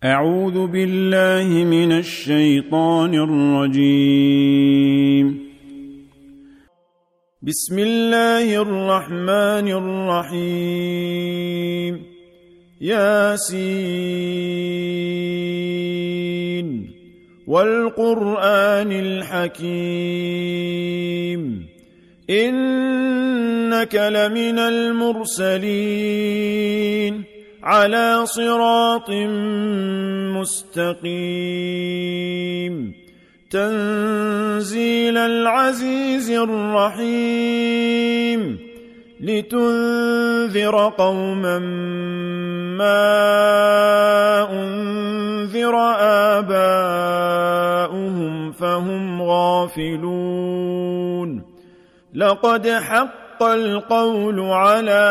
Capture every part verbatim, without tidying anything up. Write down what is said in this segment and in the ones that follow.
أعوذ بالله من الشيطان الرجيم. بسم الله الرحمن الرحيم. ياسين والقرآن الحكيم إنك لمن المرسلين على صراط مستقيم تنزيل العزيز الرحيم لتنذر قوما ما أنذر آباؤهم فهم غافلون. لقد حق القول على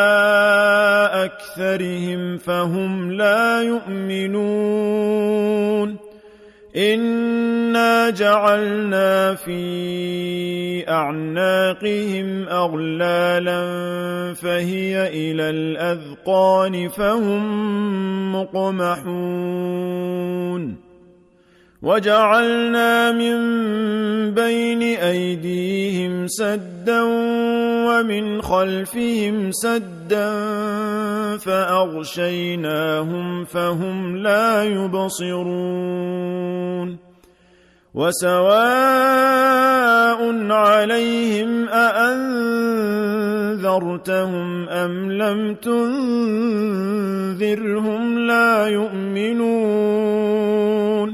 أكثرهم فهم لا يؤمنون. إنا جعلنا في أعناقهم أغلالا فهي إلى الأذقان فهم مقمحون. وجعلنا من بين أيديهم سدا ومن خلفهم سدا فأغشيناهم فهم لا يبصرون. وسواء عليهم أأنذرتهم أم لم تنذرهم لا يؤمنون.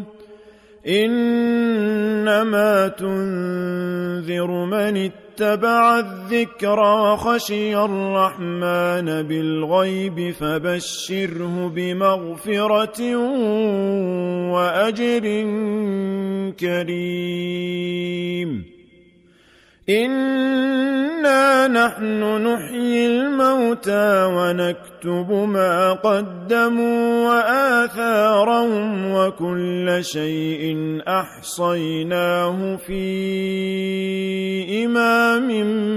إنما تنذر من اتبع الذكر وخشي الرحمن بالغيب فبشره بمغفرة وأجر كريم. إنا نحن نحيي الموتى ونكتب ما قدموا وآثارهم وكل شيء أحصيناه في إمام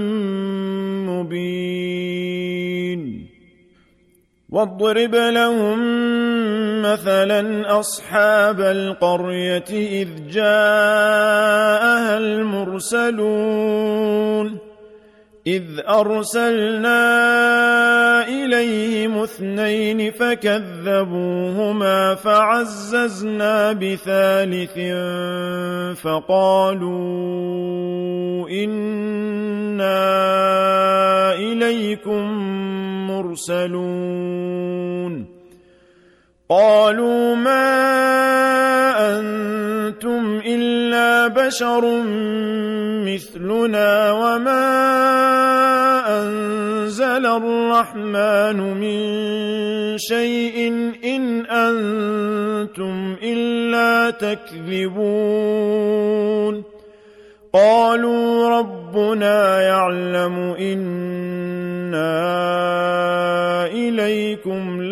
مبين. واضرب لهم مثلا أصحاب القرية إذ جاءها المرسلون إذ أرسلنا إليهم اثنين فكذبوهما فعززنا بثالث فقالوا إنا إليكم مرسلون. قالوا ما أنتم إلا بشر مثلنا وما أنزل الرحمن من شيء إن أنتم إلا تكذبون. قالوا ربنا يعلم إنا إليكم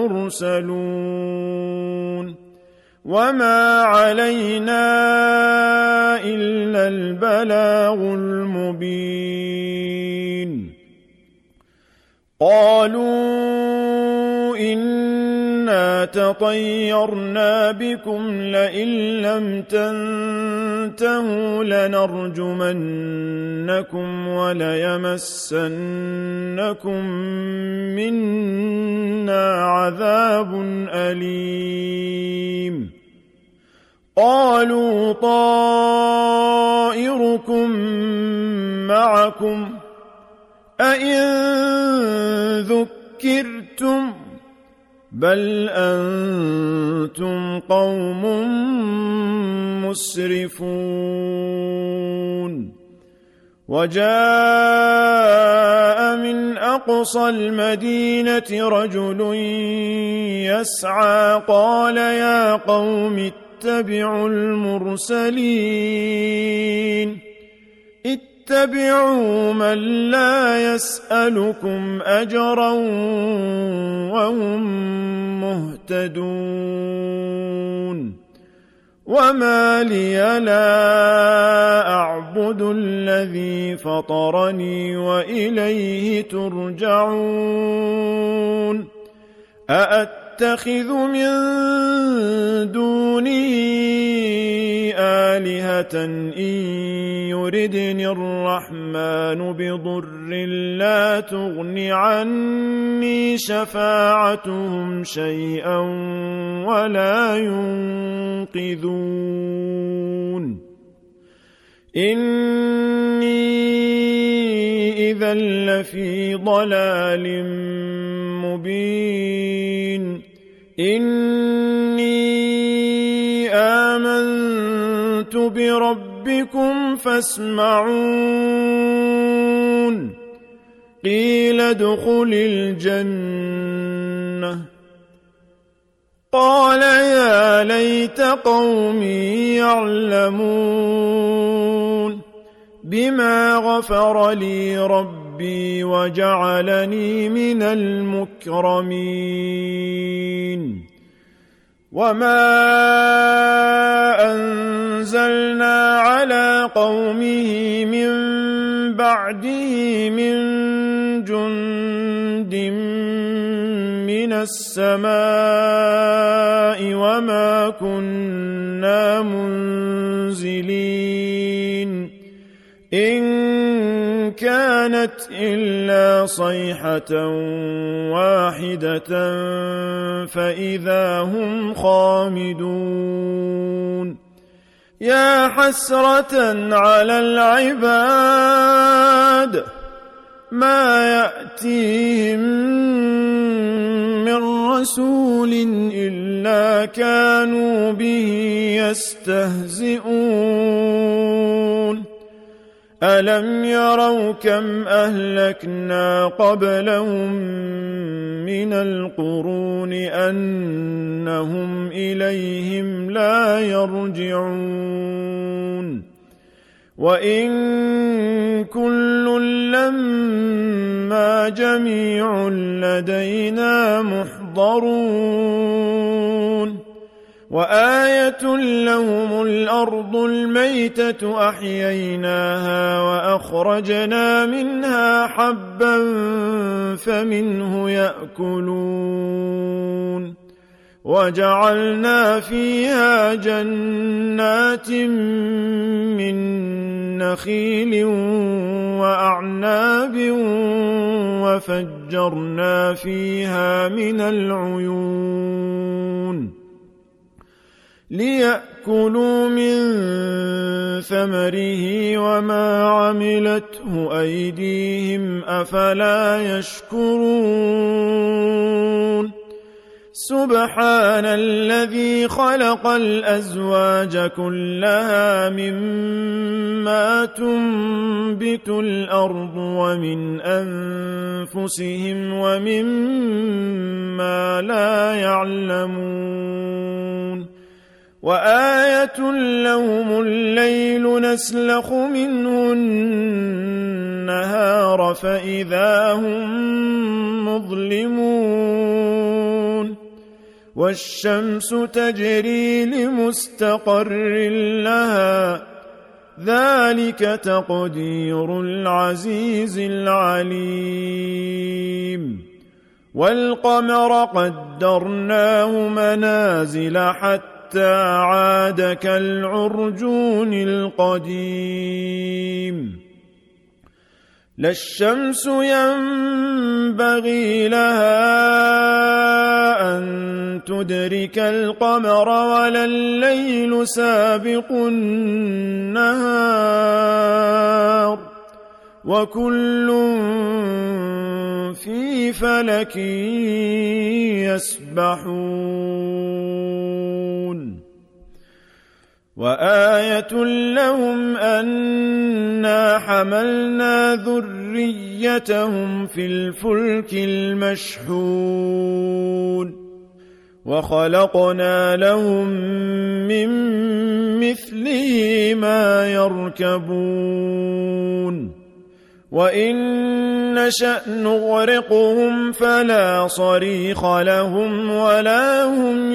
لمرسلون وما علينا إلا البلاغ المبين. قالوا إنا تطيرنا بكم لئن لم تنتهوا لنرجمنكم وليمسنكم منا عذاب أليم. قالوا طائركم معكم أئن ذكرتم بل أنتم قوم مسرفون. وجاء من أقصى المدينة رجل يسعى قال يا قوم اتبعوا المرسلين اتبعوا من لا يسألكم أجرا وهم مهتدون. وما لي لا أعبد الذي فطرني وإليه ترجعون. أأتخذ أتخذ من دونه آلهة إن يردني الرحمن بضر لا تغن عني شفاعتهم شيئا ولا ينقذون إني إذا لفي ضلال مبين إني آمنت بربكم فاسمعون قيل ادخل الجنة قال يا ليت قومي يعلمون بما غفر لي ربي وجعلني من المكرمين وما أنزلنا على قومه من بعده من جند من السماء وما كنا منزلين إن كانت إلا صيحة واحدة فإذا هم خامدون يا حسرة على العباد ما يأتيهم من رسول إلا كانوا به يستهزئون ألم يروا كم أهلكنا قبلهم من القرون أنهم إليهم لا يرجعون وإن كل لما جميع لدينا محضرون وآية لهم الأرض الميتة أحييناها وأخرجنا منها حبا فمنه يأكلون وجعلنا فيها جنات من نخيل وأعناب وفجرنا فيها من العيون ليأكلوا من ثمره وما عملته أيديهم أفلا يشكرون سبحان الذي خلق الأزواج كلها مما تنبت الأرض ومن أنفسهم ومما لا يعلمون وآية لهم الليل نسلخ منه النهار فإذا هم مظلمون والشمس تجري لمستقر لها ذلك تقدير العزيز العليم والقمر قدرناه منازل حتى عاد كالعرجون القديم لا الشمس ينبغي لها أن تدرك القمر ولا الليل سابق النهار وكل في فلك يسبحون وآية لهم أنا حملنا ذريتهم في الفلك المشحون وخلقنا لهم من مثله ما يركبون وإن نشأ نغرقهم فلا صريخ لهم ولا هم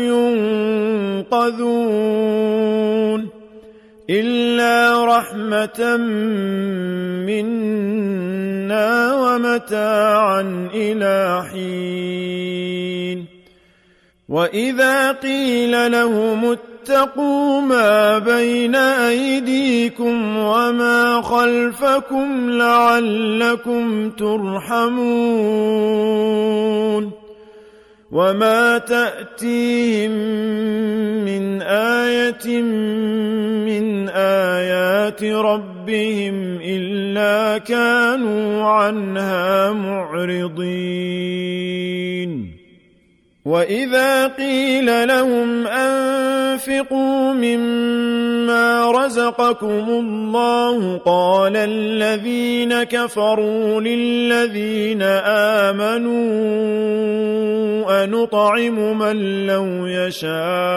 ينقذون إلا رحمة منا ومتاعا إلى حين وإذا قيل لهم اتقوا ما بين أيديكم وما خلفكم لعلكم ترحمون وما تأتيهم من آية من آيات ربهم إلا كانوا عنها معرضين وإذا قيل لهم أنفقوا مما رزقكم الله قال الذين كفروا للذين آمنوا أنطعم من لو يشاء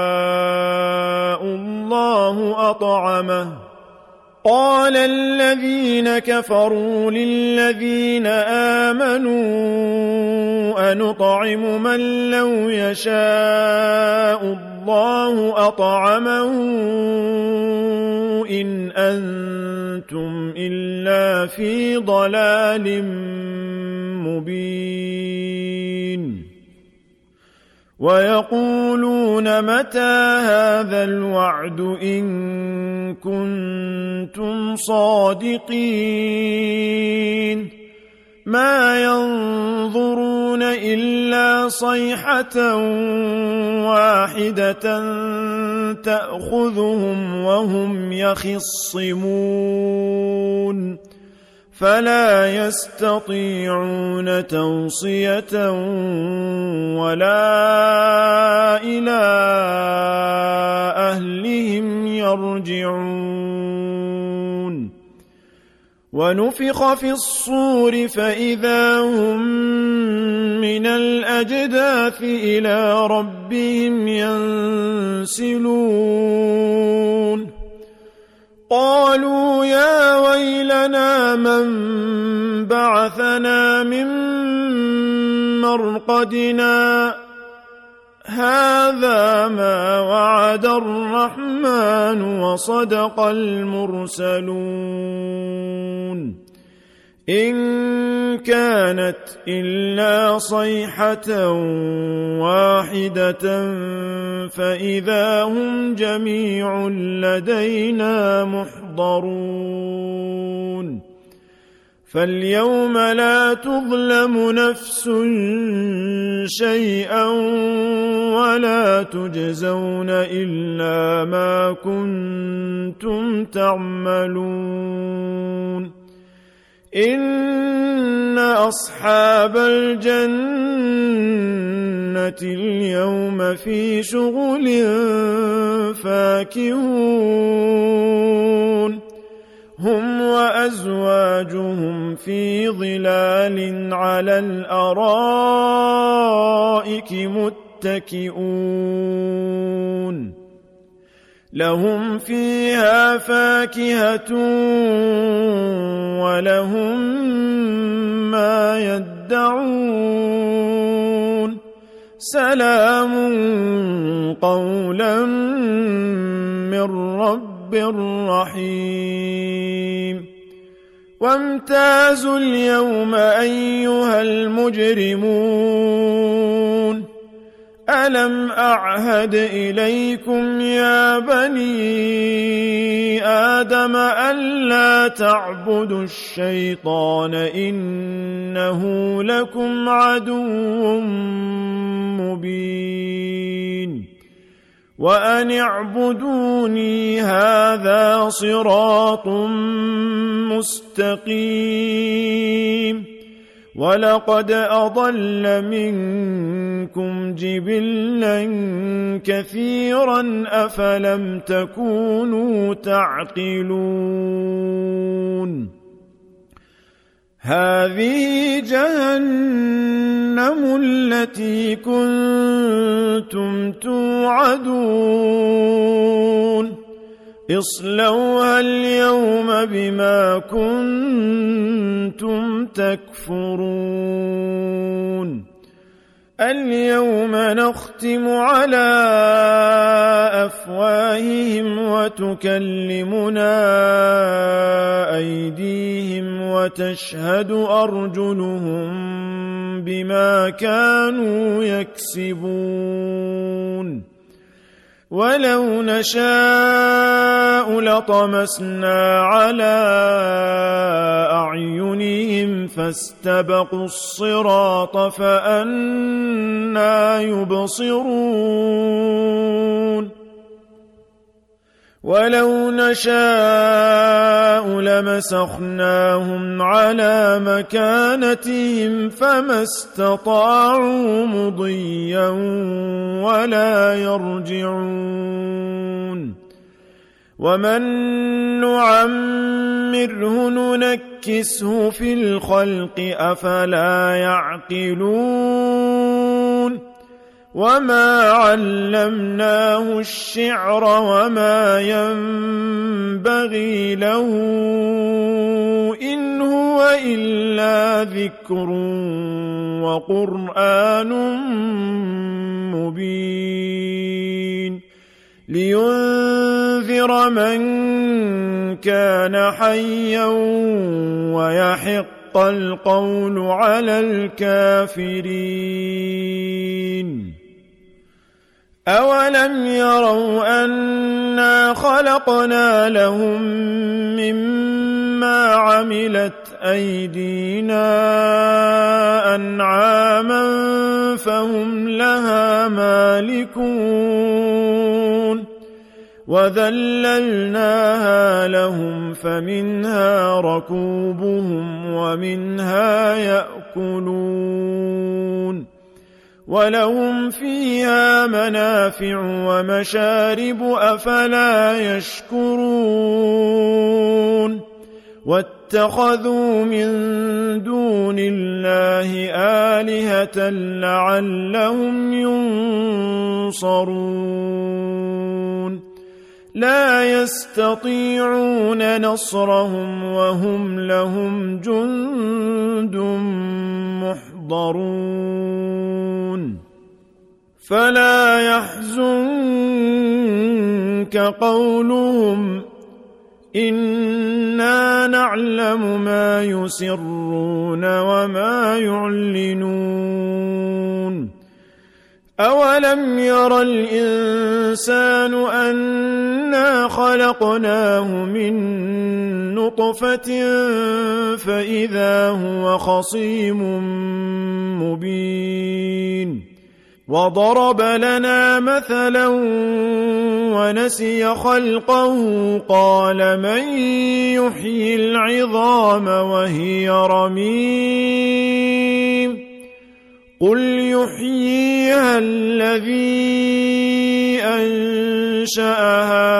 الله أطعمه قال الذين كفروا للذين آمنوا أنطعم من لو يشاء الله أطعمه إن أنتم إلا في ضلال مبين ويقولون متى هذا الوعد إن كنتم صادقين ما ينظرون إلا صيحة واحدة تأخذهم وهم يخصمون فلا يستطيعون توصية ولا إلى أهلهم يرجعون ونفخ في الصور فإذا هم من الأجداث إلى ربهم ينسلون قالوا يا ويلنا من بعثنا من مرقدنا هذا ما وعد الرحمن وصدق المرسلون إن كانت إلا صيحة واحدة فإذا هم جميع لدينا محضرون فاليوم لا تظلم نفس شيئا ولا تجزون إلا ما كنتم تعملون إن أصحاب الجنة اليوم في شغل فاكهون هم وأزواجهم في ظلال على الأرائك متكئون لهم فيها فاكهة ولهم ما يدعون سلام قولا من رب رحيم وامتازوا اليوم أيها المجرمون ألم أعهد إليكم يا بني آدم ألا تعبدوا الشيطان إنه لكم عدو مبين وأن اعبدوني هذا صراط مستقيم ولقد أضل منكم جبلا كثيرا أفلم تكونوا تعقلون هذه جهنم التي كنتم توعدون اصلوها اليوم بما كنتم تكفرون اليوم نختم على أفواههم وتكلمنا أيديهم وتشهد أرجلهم بما كانوا يكسبون ولو نشاء لطمسنا على أعينهم فاستبقوا الصراط فأنى يبصرون ولو نشاء لمسخناهم على مكانتهم فما استطاعوا مضيا ولا يرجعون ومن نعمره ننكسه في الخلق أفلا يعقلون وما علمناه الشعر وما ينبغي له إن هو إلا ذكر وقرآن مبين لينذر من كان حيا ويحق القول على الكافرين أولم يروا أنا خلقنا لهم مما عملت أيدينا أنعاما فهم لها مالكون وذللناها لهم فمنها ركوبهم ومنها يأكلون ولهم فيها منافع ومشارب أفلا يشكرون واتخذوا من دون الله آلهة لعلهم ينصرون لا يستطيعون نصرهم وهم لهم جند محضرون فلا يحزنك قولهم إنا نعلم ما يسرون وما يعلنون أولم ير الإنسان أنا خلقناه من نطفة فإذا هو خصيم مبين وضرب لنا مثلا ونسي خلقه قال من يحيي العظام وهي رميم قل يحييها الذي أنشأها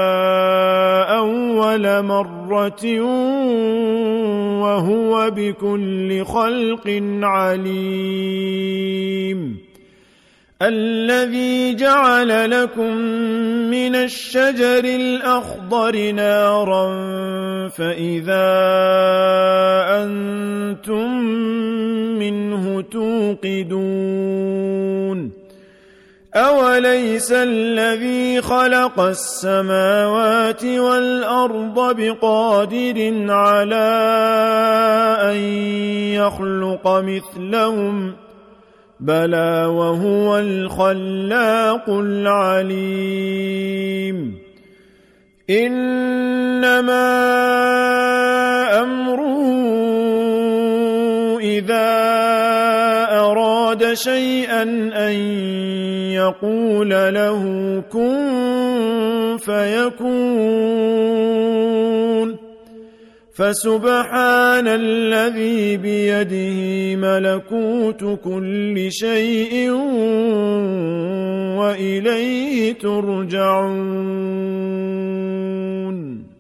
أول مرة وهو بكل خلق عليم الذي جعل لكم من الشجر الأخضر نارا فإذا أنتم منه توقدون أوليس الذي خلق السماوات والأرض بقادر على أن يخلق مثلهم بلى وهو الخلاق العليم إنما أمره إذا أراد شيئا أن يقول له كن فيكون فسبحان الذي بيده ملكوت كل شيء وإليه ترجعون